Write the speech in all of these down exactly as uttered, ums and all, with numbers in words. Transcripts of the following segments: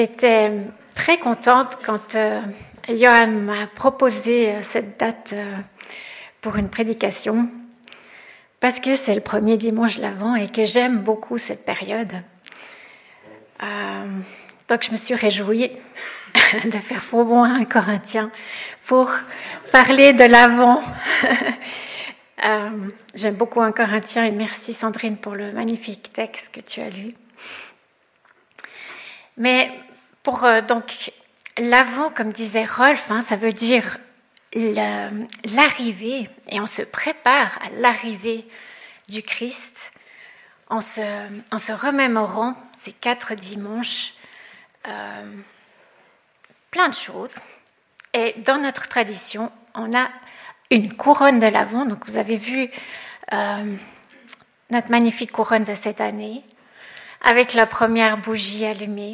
J'étais très contente quand euh, Johan m'a proposé euh, cette date euh, pour une prédication, parce que c'est le premier dimanche de l'Avent et que j'aime beaucoup cette période. Euh, donc je me suis réjouie de faire faux bon à un Corinthien pour parler de l'Avent. euh, j'aime beaucoup un Corinthien et merci Sandrine pour le magnifique texte que tu as lu. Mais pour euh, donc l'Avent, comme disait Rolf, hein, ça veut dire le, l'arrivée, et on se prépare à l'arrivée du Christ en se, en se remémorant ces quatre dimanches, euh, plein de choses. Et dans notre tradition, on a une couronne de l'Avent. Donc vous avez vu euh, notre magnifique couronne de cette année, avec la première bougie allumée.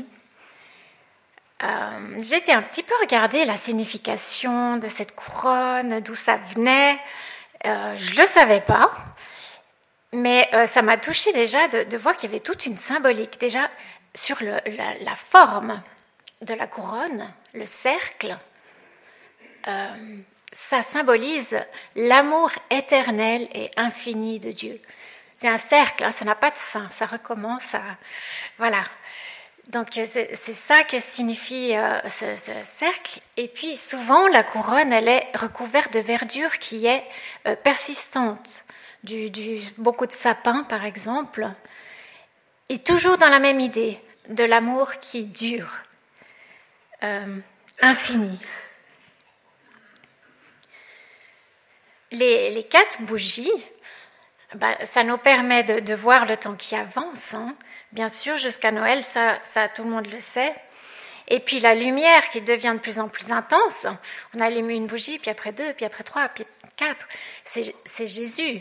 Euh, j'ai été un petit peu regarder la signification de cette couronne, d'où ça venait. Euh, je ne le savais pas, mais euh, ça m'a touchée déjà de, de voir qu'il y avait toute une symbolique. Déjà, sur le, la, la forme de la couronne, le cercle, euh, ça symbolise l'amour éternel et infini de Dieu. C'est un cercle, hein, ça n'a pas de fin, ça recommence à... Voilà. Donc c'est, c'est ça que signifie euh, ce, ce cercle. Et puis souvent la couronne, elle est recouverte de verdure qui est euh, persistante, du, du, beaucoup de sapins par exemple, et toujours dans la même idée de l'amour qui dure, euh, infini. Les, les quatre bougies, ben, ça nous permet de, de voir le temps qui avance, hein. Bien sûr, jusqu'à Noël, ça, ça, tout le monde le sait. Et puis la lumière qui devient de plus en plus intense. On allume une bougie, puis après deux, puis après trois, puis quatre. C'est, c'est Jésus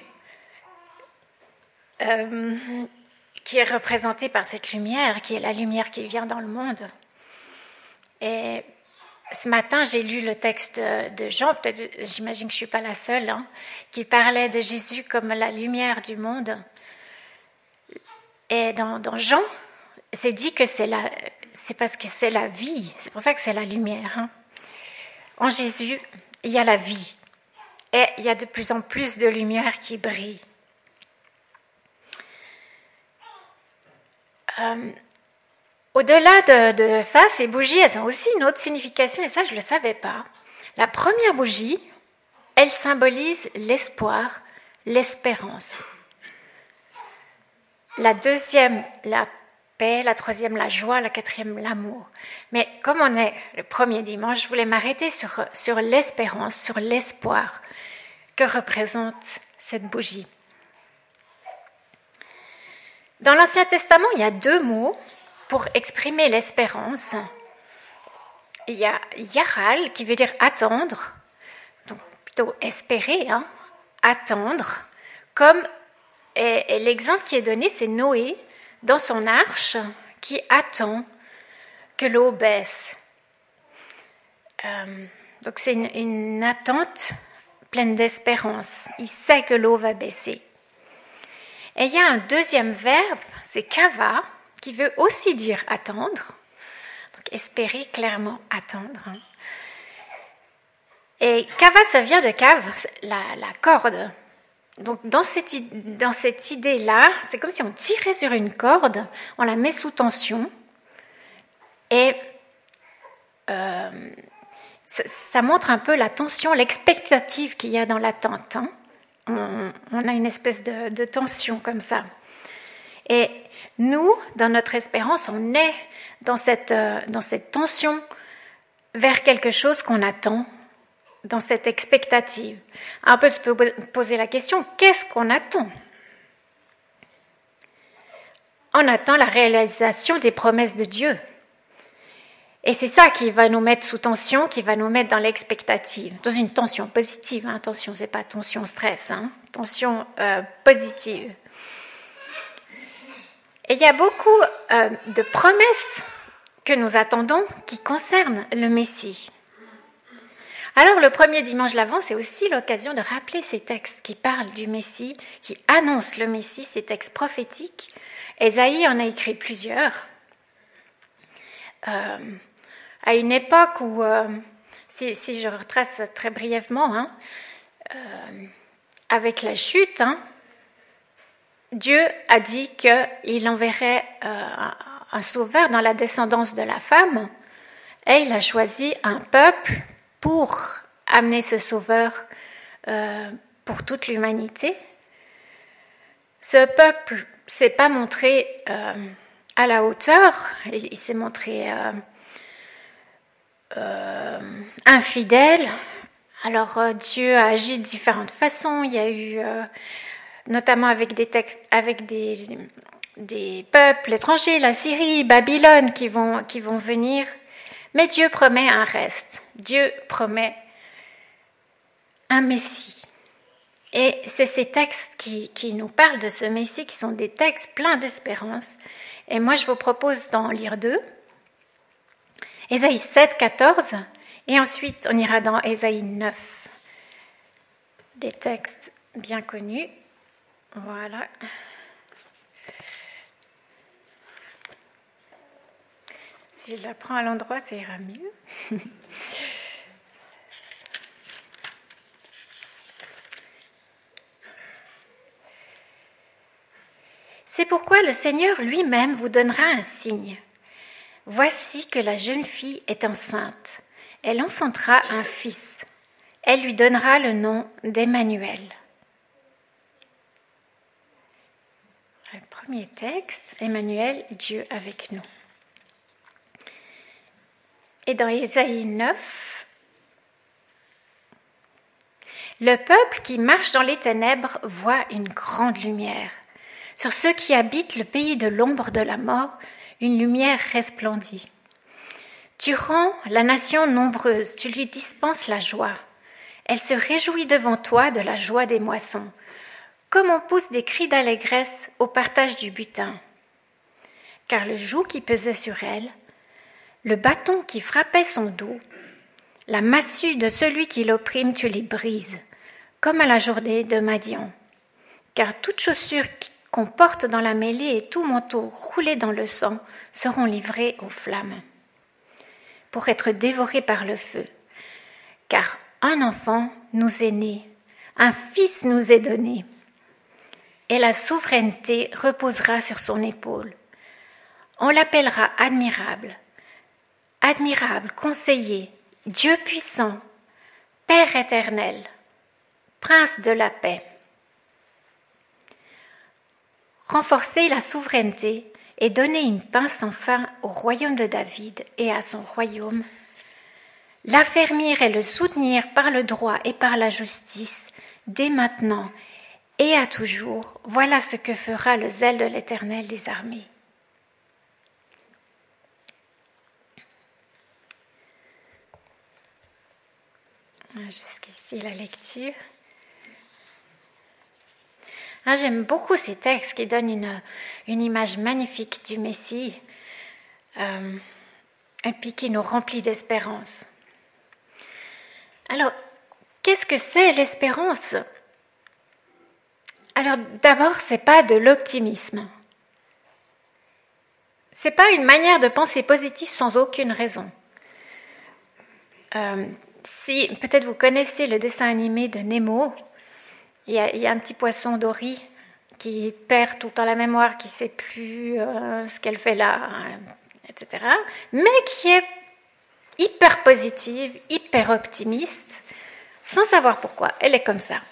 euh, qui est représenté par cette lumière, qui est la lumière qui vient dans le monde. Et ce matin, j'ai lu le texte de Jean, peut-être, j'imagine que je ne suis pas la seule, hein, qui parlait de Jésus comme la lumière du monde. Et dans, dans Jean, c'est dit que c'est, la, c'est parce que c'est la vie, c'est pour ça que c'est la lumière. Hein. En Jésus, il y a la vie, et il y a de plus en plus de lumière qui brille. Euh, au-delà de, de ça, ces bougies, elles ont aussi une autre signification, et ça, je ne le savais pas. La première bougie, elle symbolise l'espoir, l'espérance. La deuxième, la paix, la troisième, la joie, la quatrième, l'amour. Mais comme on est le premier dimanche, je voulais m'arrêter sur, sur l'espérance, sur l'espoir que représente cette bougie. Dans l'Ancien Testament, il y a deux mots pour exprimer l'espérance. Il y a yaral, qui veut dire attendre, donc plutôt espérer, hein, attendre, comme Et, et l'exemple qui est donné, c'est Noé dans son arche qui attend que l'eau baisse. Euh, donc c'est une, une attente pleine d'espérance. Il sait que l'eau va baisser. Et il y a un deuxième verbe, c'est kava, qui veut aussi dire attendre. Donc espérer, clairement attendre. Et kava, ça vient de cave, la, la corde. Donc dans cette, dans cette idée-là, c'est comme si on tirait sur une corde, on la met sous tension, et euh, ça, ça montre un peu la tension, l'expectative qu'il y a dans l'attente. Hein. On, on a une espèce de, de tension comme ça. Et nous, dans notre espérance, on est dans cette, euh, dans cette tension vers quelque chose qu'on attend, dans cette expectative. On peut se poser la question, qu'est-ce qu'on attend ? On attend la réalisation des promesses de Dieu. Et c'est ça qui va nous mettre sous tension, qui va nous mettre dans l'expectative, dans une tension positive. Hein. Tension, c'est pas tension stress, hein. Tension euh, positive. Et il y a beaucoup euh, de promesses que nous attendons qui concernent le Messie. Alors, le premier dimanche de l'Avent, c'est aussi l'occasion de rappeler ces textes qui parlent du Messie, qui annoncent le Messie, ces textes prophétiques. Ésaïe en a écrit plusieurs. euh, à une époque où, euh, si, si je retrace très brièvement, hein, euh, avec la chute, hein, Dieu a dit qu'il enverrait euh, un, un sauveur dans la descendance de la femme, et il a choisi un peuple pour amener ce sauveur euh, pour toute l'humanité. Ce peuple s'est pas montré euh, à la hauteur, il, il s'est montré euh, euh, infidèle. Alors euh, Dieu a agi de différentes façons. Il y a eu, euh, notamment avec des textes, avec des, des peuples étrangers, la Syrie, Babylone, qui vont, qui vont venir. Mais Dieu promet un reste. Dieu promet un Messie. Et c'est ces textes qui, qui nous parlent de ce Messie, qui sont des textes pleins d'espérance. Et moi, je vous propose d'en lire deux. Ésaïe sept, quatorze, et ensuite on ira dans Ésaïe neuf. Des textes bien connus. Voilà. Si je la prends à l'endroit, ça ira mieux. C'est pourquoi le Seigneur lui-même vous donnera un signe. Voici que la jeune fille est enceinte. Elle enfantera un fils. Elle lui donnera le nom d'Emmanuel. Le premier texte, Emmanuel, Dieu avec nous. Et dans Ésaïe neuf, le peuple qui marche dans les ténèbres voit une grande lumière. Sur ceux qui habitent le pays de l'ombre de la mort, une lumière resplendit. Tu rends la nation nombreuse, tu lui dispenses la joie. Elle se réjouit devant toi de la joie des moissons, comme on pousse des cris d'allégresse au partage du butin. Car le joug qui pesait sur elle, le bâton qui frappait son dos, la massue de celui qui l'opprime, tu les brises, comme à la journée de Madian. Car toute chaussure qu'on porte dans la mêlée et tout manteau roulé dans le sang seront livrés aux flammes, pour être dévorés par le feu. Car un enfant nous est né, un fils nous est donné, et la souveraineté reposera sur son épaule. On l'appellera admirable, admirable, conseiller, Dieu puissant, Père éternel, Prince de la paix. Renforcer la souveraineté et donner une paix sans fin au royaume de David et à son royaume, l'affermir et le soutenir par le droit et par la justice, dès maintenant et à toujours, voilà ce que fera le zèle de l'Éternel des armées. Jusqu'ici la lecture. Ah, j'aime beaucoup ces textes qui donnent une, une image magnifique du Messie euh, et puis qui nous remplit d'espérance. Alors, qu'est-ce que c'est l'espérance ? Alors, d'abord, c'est pas de l'optimisme. C'est pas une manière de penser positif sans aucune raison. Euh, si peut-être vous connaissez le dessin animé de Nemo, il y a, il y a un petit poisson Dory qui perd tout le temps la mémoire, qui ne sait plus euh, ce qu'elle fait là, hein, et cetera, mais qui est hyper positive, hyper optimiste, sans savoir pourquoi. Elle est comme ça.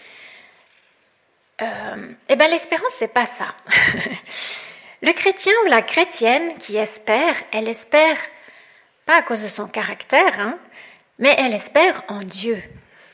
Euh, eh bien, l'espérance, c'est pas ça. Le chrétien ou la chrétienne qui espère, elle espère pas à cause de son caractère, hein, mais elle espère en Dieu.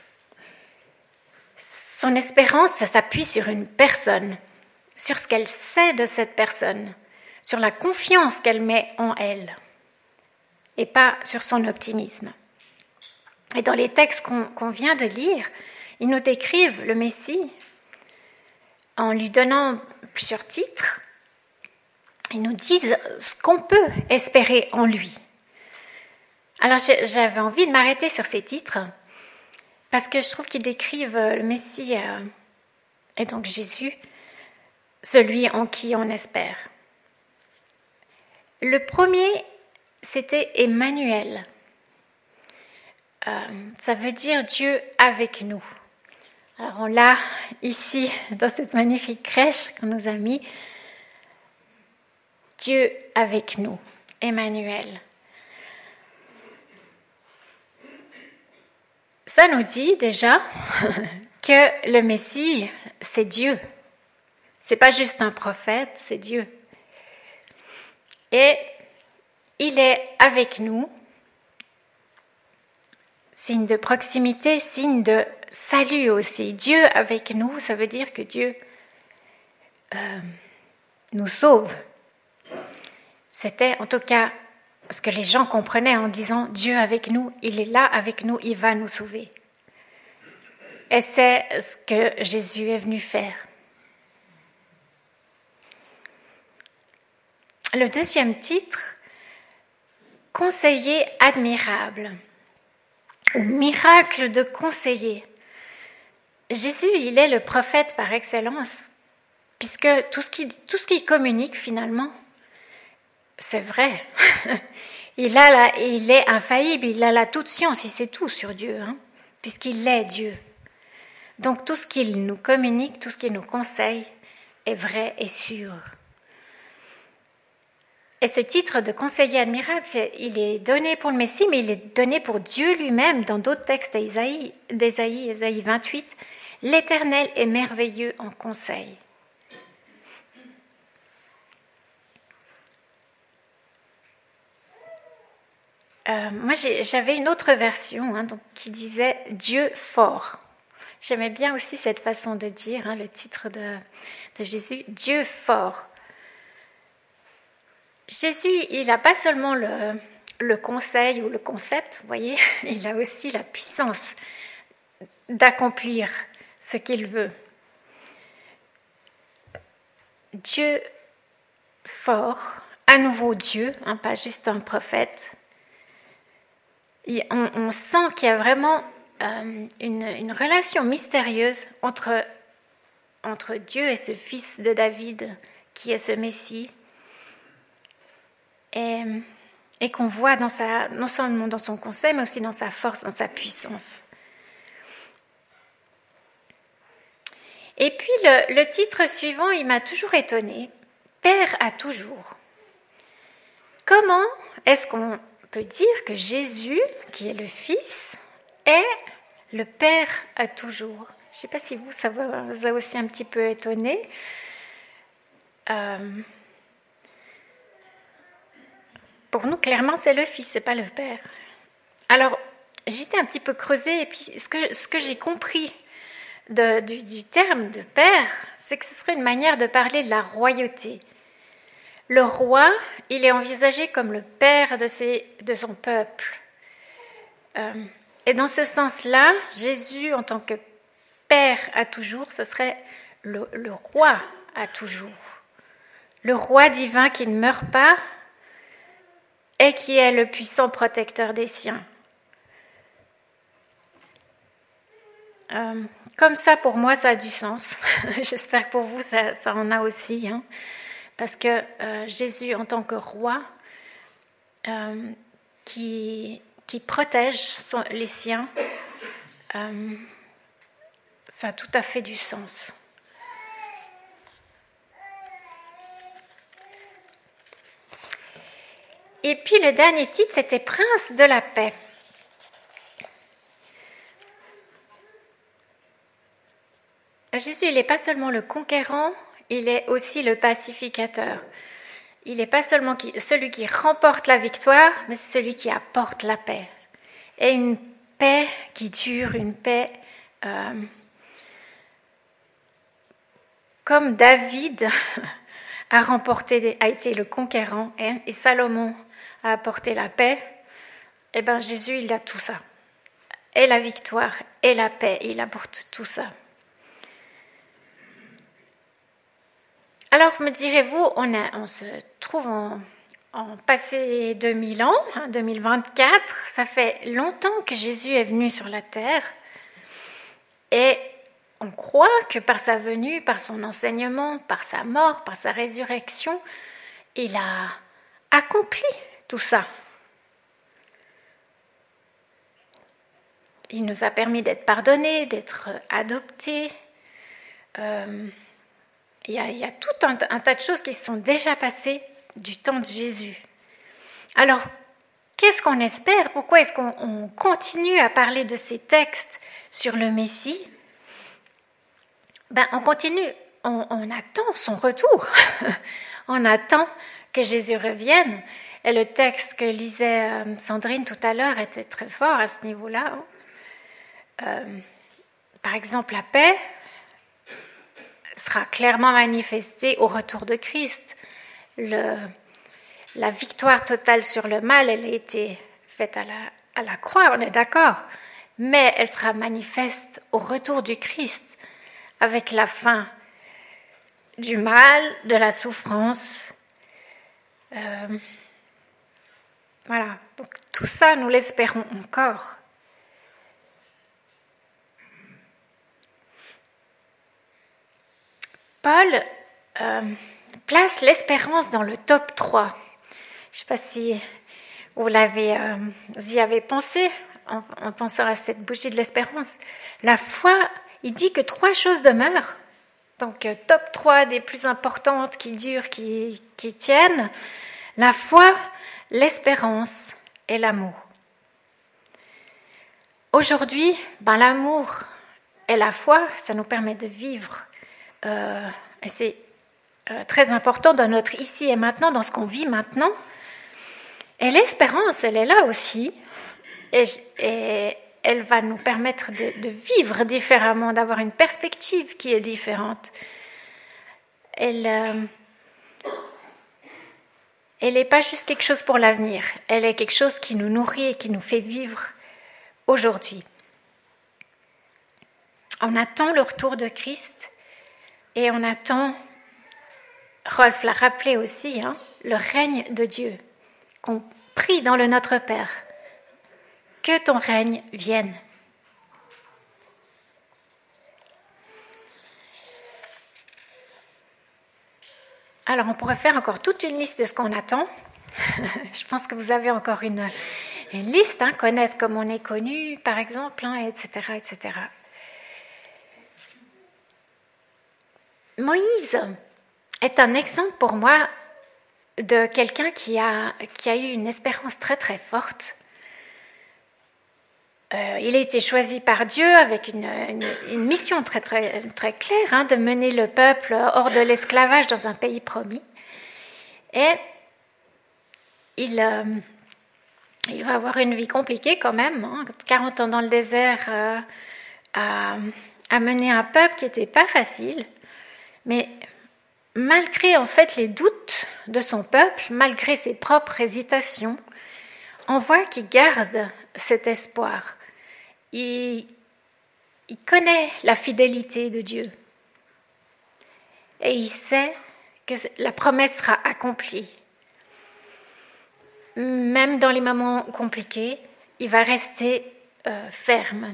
Son espérance, ça s'appuie sur une personne, sur ce qu'elle sait de cette personne, sur la confiance qu'elle met en elle, et pas sur son optimisme. Et dans les textes qu'on, qu'on vient de lire, ils nous décrivent le Messie en lui donnant plusieurs titres. Ils nous disent ce qu'on peut espérer en lui. Alors j'avais envie de m'arrêter sur ces titres, parce que je trouve qu'ils décrivent le Messie, euh, et donc Jésus, celui en qui on espère. Le premier, c'était Emmanuel. Euh, ça veut dire Dieu avec nous. Alors on l'a ici dans cette magnifique crèche qu'on nous a mis. Dieu avec nous, Emmanuel. Ça nous dit déjà que le Messie, c'est Dieu. C'est pas juste un prophète, c'est Dieu. Et il est avec nous, signe de proximité, signe de salut aussi. Dieu avec nous, ça veut dire que Dieu euh, nous sauve. C'était en tout cas ce que les gens comprenaient en disant « Dieu avec nous, il est là avec nous, il va nous sauver ». Et c'est ce que Jésus est venu faire. Le deuxième titre, « Conseiller admirable » ou « Miracle de conseiller ». Jésus, il est le prophète par excellence, puisque tout ce qu'il, tout ce qu'il communique finalement, c'est vrai. il, a la, il est infaillible, il a la toute science, il sait tout sur Dieu, hein, puisqu'il est Dieu. Donc tout ce qu'il nous communique, tout ce qu'il nous conseille est vrai et sûr. Et ce titre de conseiller admirable, c'est, il est donné pour le Messie, mais il est donné pour Dieu lui-même dans d'autres textes d'Ésaïe, d'Ésaïe, Ésaïe vingt-huit. L'Éternel est merveilleux en conseil. Euh, moi, j'ai, j'avais une autre version hein, donc, qui disait « Dieu fort ». J'aimais bien aussi cette façon de dire, hein, le titre de, de Jésus, « Dieu fort ». Jésus, il n'a pas seulement le, le conseil ou le concept, vous voyez, il a aussi la puissance d'accomplir ce qu'il veut. Dieu fort, à nouveau Dieu, hein, pas juste un prophète. Et on, on sent qu'il y a vraiment euh, une, une relation mystérieuse entre, entre Dieu et ce fils de David, qui est ce Messie. Et, et qu'on voit dans sa, non seulement dans son conseil, mais aussi dans sa force, dans sa puissance. Et puis le, le titre suivant, il m'a toujours étonnée, « Père à toujours ». Comment est-ce qu'on peut dire que Jésus, qui est le Fils, est le Père à toujours ? Je ne sais pas si vous, ça vous a aussi un petit peu étonné. Euh, Pour nous, clairement, c'est le Fils, c'est pas le Père. Alors, j'étais un petit peu creusée, et puis ce que, ce que j'ai compris de, du, du terme de Père, c'est que ce serait une manière de parler de la royauté. Le roi, il est envisagé comme le père de, ses, de son peuple. Euh, et dans ce sens-là, Jésus, en tant que Père à toujours, ce serait le, le roi à toujours. Le roi divin qui ne meurt pas, et qui est le puissant protecteur des siens. Euh, comme ça, pour moi, ça a du sens. J'espère que pour vous, ça, ça en a aussi. Hein, parce que euh, Jésus, en tant que roi, euh, qui, qui protège son, les siens, euh, ça a tout à fait du sens. Et puis le dernier titre, c'était Prince de la paix. Jésus, il n'est pas seulement le conquérant, il est aussi le pacificateur. Il n'est pas seulement qui, celui qui remporte la victoire, mais c'est celui qui apporte la paix. Et une paix qui dure, une paix euh, comme David a remporté, a été le conquérant, hein, et Salomon a apporté la paix, et bien Jésus, il a tout ça. Et la victoire, et la paix, il apporte tout ça. Alors, me direz-vous, on, a, on se trouve en, en passé deux mille ans, hein, deux mille vingt-quatre, ça fait longtemps que Jésus est venu sur la terre, et on croit que par sa venue, par son enseignement, par sa mort, par sa résurrection, il a accompli tout ça. il nous a permis d'être pardonnés, d'être adoptés. Euh, il y a, il y a tout un, un tas de choses qui se sont déjà passées du temps de Jésus. Alors, qu'est-ce qu'on espère? Pourquoi est-ce qu'on on continue à parler de ces textes sur le Messie? Ben, on continue, on, on attend son retour. On attend que Jésus revienne. Et le texte que lisait Sandrine tout à l'heure était très fort à ce niveau-là. Euh, par exemple, la paix sera clairement manifestée au retour de Christ. Le, la victoire totale sur le mal, elle a été faite à la, à la croix, on est d'accord, mais elle sera manifeste au retour du Christ, avec la fin du mal, de la souffrance. Euh, voilà, donc tout ça, nous l'espérons encore. Paul euh, place l'espérance dans le top trois. Je ne sais pas si vous, l'avez, euh, vous y avez pensé en, en pensant à cette bougie de l'espérance. La foi, il dit que trois choses demeurent. Donc, euh, top trois des plus importantes qui durent, qui, qui tiennent. La foi, l'espérance et l'amour. Aujourd'hui, ben, l'amour et la foi, ça nous permet de vivre. Euh, et c'est euh, très important dans notre ici et maintenant, dans ce qu'on vit maintenant. Et l'espérance, elle est là aussi. Et, et elle va nous permettre de, de vivre différemment, d'avoir une perspective qui est différente. Elle euh, elle n'est pas juste quelque chose pour l'avenir. Elle est quelque chose qui nous nourrit et qui nous fait vivre aujourd'hui. On attend le retour de Christ. Et on attend, Rolf l'a rappelé aussi, hein, le règne de Dieu, qu'on prie dans le Notre Père. Que ton règne vienne. Alors, on pourrait faire encore toute une liste de ce qu'on attend. Je pense que vous avez encore une, une liste, hein, connaître comme on est connu, par exemple, hein, et cetera, et cetera. Moïse est un exemple pour moi de quelqu'un qui a, qui a eu une espérance très très forte. Euh, il a été choisi par Dieu avec une, une, une mission très très très claire, hein, de mener le peuple hors de l'esclavage dans un pays promis. Et il, euh, il va avoir une vie compliquée quand même, hein, quarante ans dans le désert, euh, à, à mener un peuple qui n'était pas facile. Mais malgré en fait les doutes de son peuple, malgré ses propres hésitations, on voit qu'il garde cet espoir. Il, il connaît la fidélité de Dieu. Et il sait que la promesse sera accomplie. Même dans les moments compliqués, il va rester euh, ferme.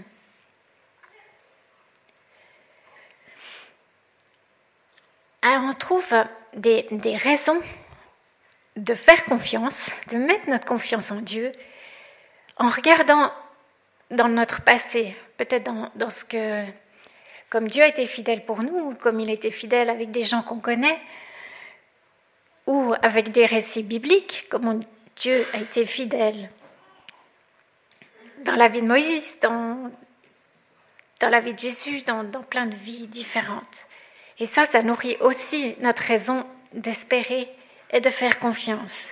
Alors on trouve des, des raisons de faire confiance, de mettre notre confiance en Dieu, en regardant dans notre passé, peut-être dans, dans ce que, comme Dieu a été fidèle pour nous, comme il a été fidèle avec des gens qu'on connaît, ou avec des récits bibliques, comme Dieu a été fidèle dans la vie de Moïse, dans, dans la vie de Jésus, dans, dans plein de vies différentes. Et ça, ça nourrit aussi notre raison d'espérer et de faire confiance.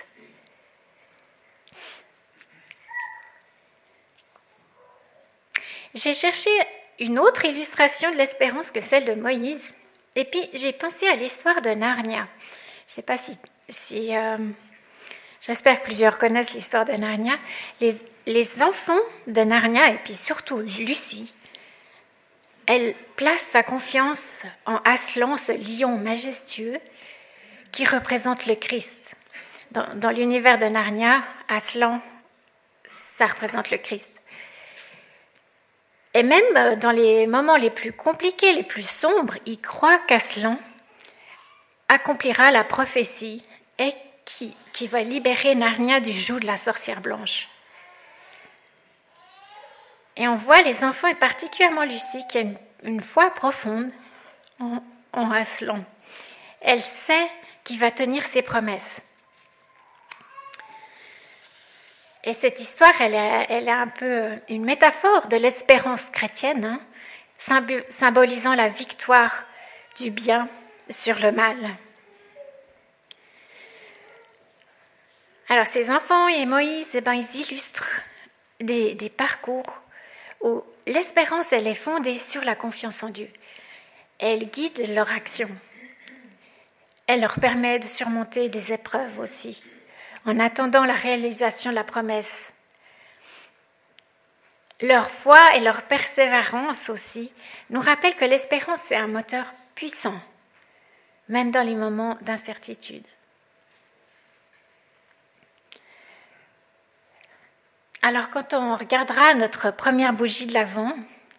J'ai cherché une autre illustration de l'espérance que celle de Moïse. Et puis, j'ai pensé à l'histoire de Narnia. Je ne sais pas si... si euh, j'espère que plusieurs connaissent l'histoire de Narnia. Les, les enfants de Narnia, et puis surtout Lucie, elle place sa confiance en Aslan, ce lion majestueux qui représente le Christ. Dans, dans l'univers de Narnia, Aslan, ça représente le Christ. Et même dans les moments les plus compliqués, les plus sombres, il croit qu'Aslan accomplira la prophétie et qui, qui va libérer Narnia du joug de la sorcière blanche. Et on voit les enfants, et particulièrement Lucie, qui a une, une foi profonde en, en Aslan. Elle sait qu'il va tenir ses promesses. Et cette histoire, elle est, elle est un peu une métaphore de l'espérance chrétienne, hein, symbolisant la victoire du bien sur le mal. Alors, ces enfants et Moïse, eh ben, ils illustrent des, des parcours où l'espérance, elle est fondée sur la confiance en Dieu. Elle guide leur action. Elle leur permet de surmonter des épreuves aussi, en attendant la réalisation de la promesse. Leur foi et leur persévérance aussi nous rappellent que l'espérance est un moteur puissant, même dans les moments d'incertitude. Alors quand on regardera notre première bougie de l'Avent,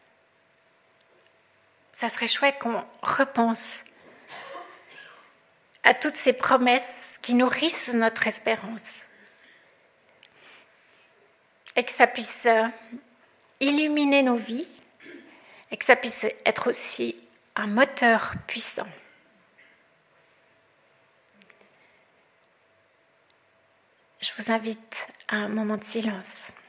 ça serait chouette qu'on repense à toutes ces promesses qui nourrissent notre espérance et que ça puisse illuminer nos vies et que ça puisse être aussi un moteur puissant. Je vous invite à un moment de silence.